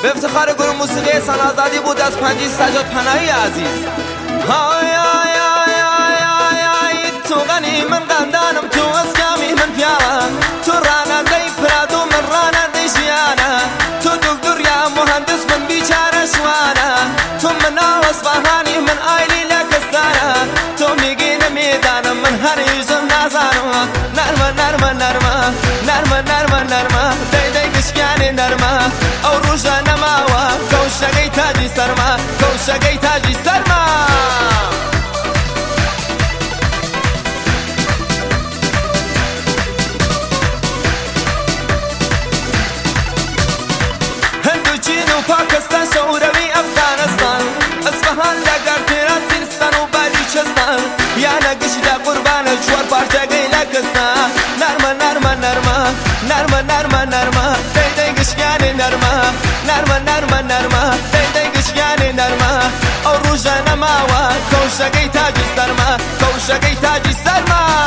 به افتخار گروه موسیقی سن آزادی بود از پنجی سجاد پناهی عزیز. های آی آی آی آی آی تو غنی من قندانم تو اسکامی من پیاوه تو راننده پرادو من راننده ژیانه تو دکتر یا مهندس من بیچاره شوانه تو من اصفهانی من آیلی لکستانه تو میگی نمیدانم من هریزم نازانم نرمه نرمه نرمه نرمه نرمه نرمه دیدی گشکانی نرمه او روژه نماوه کوشگی تاجی سرما کوشگی تاجی سرما هندوچین و پاکستان شوروی افغانستان اصفهان لگر تیران سیستان و بلوچستان یا نگش دا قربان چوار پارچگی لکستان نرمه نرمه نرمه نرمه نرمه نرمه دیدی گشکانی نرمه نرمه نرمه نرمه دیدی گشکانی نرمه او روژه نماوه کوشگی تاجی سرما کوشگی تاجی سرما